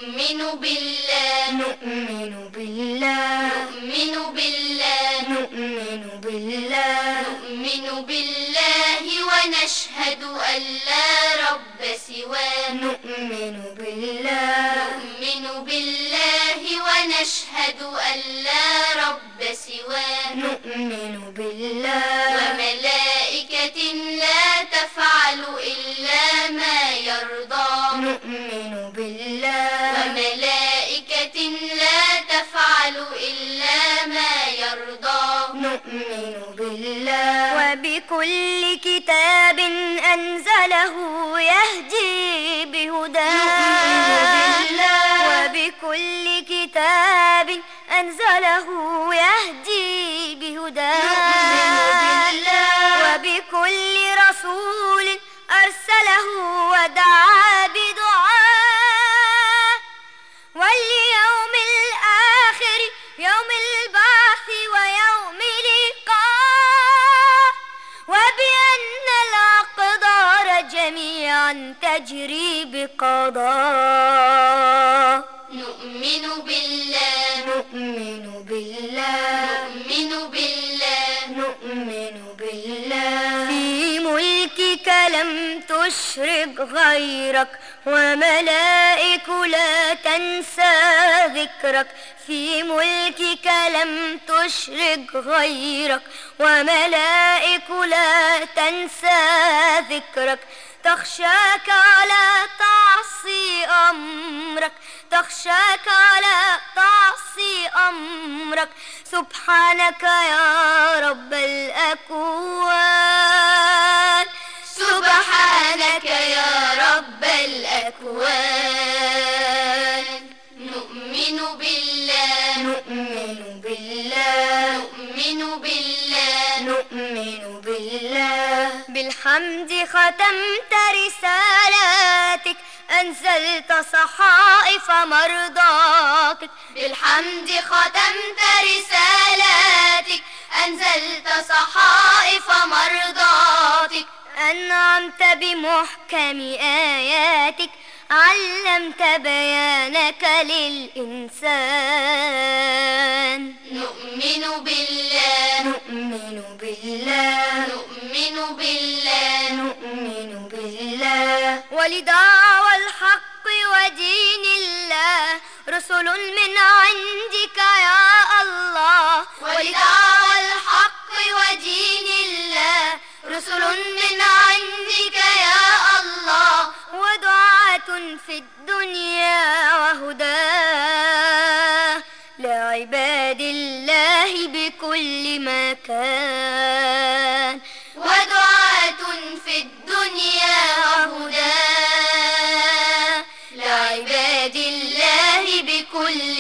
نؤمن بالله نؤمن بالله نؤمن بالله نؤمن بالله نؤمن بالله ونشهد أن لا رب سواه نؤمن بالله نؤمن بالله ونشهد أن لا رب سواه نؤمن بالله وملائكة لا تفعل إلا ما يرضى نؤمن بالله وملائكة لا تفعل إلا ما يرضى نؤمن بالله وبكل كتاب أنزله يهدي بهداه وبكل كتاب أنزله يهدي بهداه وبكل رسول أرسله ودعا بدعاه واليوم الآخر يوم البعث ويوم لقاه وبأن الأقدار جميعا تجري بقضاه نؤمن بالله نؤمن بالله نؤمن بالله نؤمن بالله في ملكك لم تشرك غيرك وملائك لا تنسى ذكرك في ملكك لم تشرك غيرك وملائك لا تنسى ذكرك تخشاك ولا تعصي أمرك تخشاك ولا تعصي أمرك سبحانك يا رب الأكوان سبحانك يا رب الأكوان نؤمن بالله نؤمن بالله نؤمن بالله نؤمن بالله بالحمد ختمت رسالاتك أنزلت صحائف مرضاتك بالحمد ختمت رسالاتك أنزلت صحائف مرضاتك أنعمت بمحكم آياتك علمت بيانك للإنسان نؤمن بالله نؤمن بالله نؤمن بالله نؤمن بالله ولدعوى الحق ودين الله رسل من عندك يا الله ولدعوى الحق ودين الله رسل من عندك يا الله ودعاة في الدنيا وهداه لعباد الله بكل مكان ودعاة في الدنيا وهداه لعباد الله بكل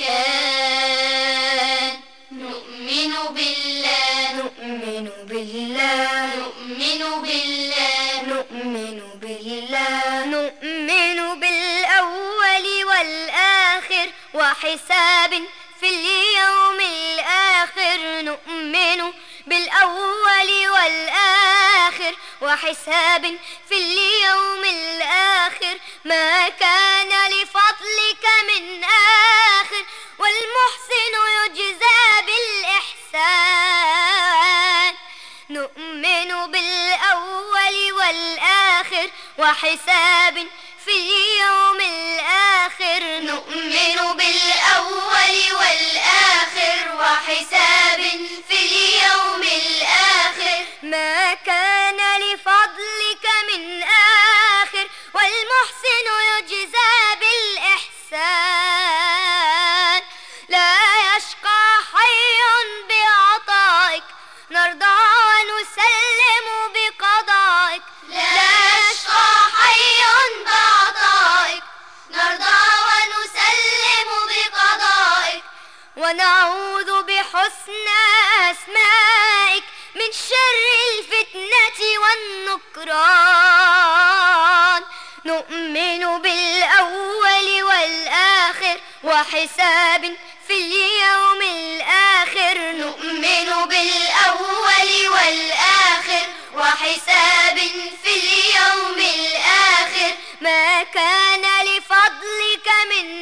مكان نؤمن بالله نؤمن بالله نؤمن بالله نؤمن بالله نؤمن بالأول والآخر وحساب في اليوم الآخر نؤمن بالأول والآخر وحساب في اليوم الآخر ما كان لفضلك من آخر والمحسن يجزى بالإحسان نؤمن بالأول والآخر وحساب في اليوم الآخر نؤمن بالأول والآخر وحساب في اليوم الآخر ما كان لفضلك من آخر والمحسن يجزى بالإحسان لا يشقى حي بعطائك نرضى ونسلم بقضائك لا يشقى حي بعطائك نرضى ونسلم بقضائك ونعوذ بحسنى أسمائك من شر الفتنة والنكران نؤمن بالأول والآخر وحساب في اليوم الآخر نؤمن بالأول والآخر وحساب في اليوم الآخر ما كان لفضلك من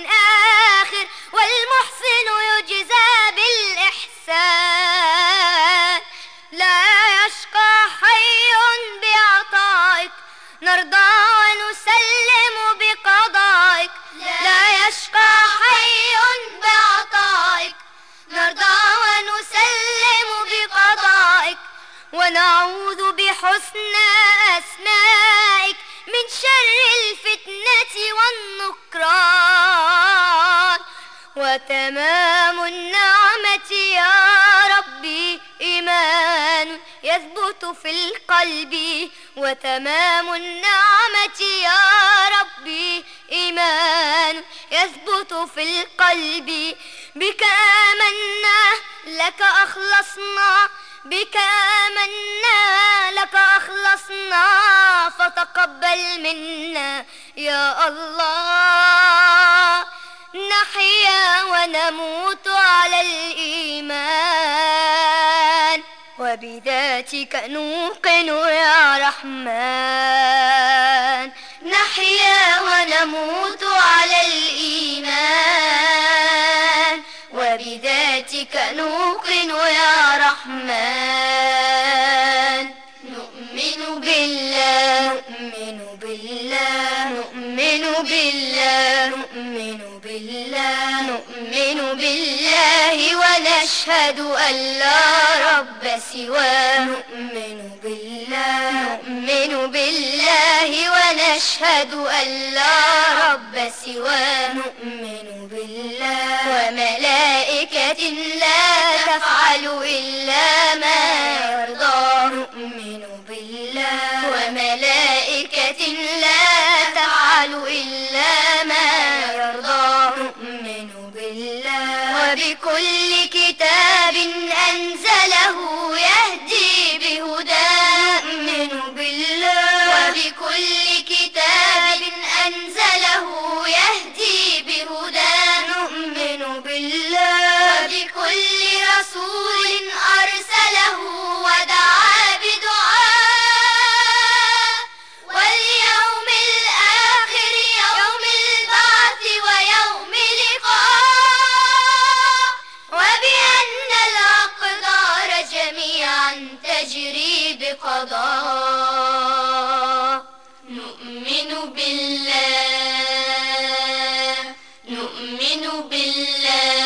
وتمام النعمة يا ربي إيمان يثبت في القلب، وتمام النعمة يا ربي إيمان يثبت في القلب. بك آمنا لك أخلصنا، بك آمنا لك أخلصنا، فتقبل منا يا الله. نحيا ونموت على الإيمان، وبذاتك نوقن يا رحمن. نحيا ونموت على الإيمان، وبذاتك نوقن يا رحمن. نؤمن بالله، نؤمن بالله، نؤمن بالله، نؤمن بالله، نؤمن بالله ونشهد أن لا رب سواه. نؤمن بالله، نؤمن بالله ونشهد أن لا رب سواه. نؤمن بالله وملائكة لا تفعل إلا ما يرضى. نؤمن بالله وملائكة لا تفعل إلا ما يرضى. نؤمن بالله وبكل كتاب أنزله يهدي بهداه. نؤمن بالله وبكل كتاب أنزله يهدي بهداه. نؤمن بالله وبكل رسول أرسله ودعا بدعاء، واليوم الآخر يوم البعث ويوم لقاء، وبأن الأقدار جميعا تجري بقضاء. نؤمن بالله، نؤمن بالله،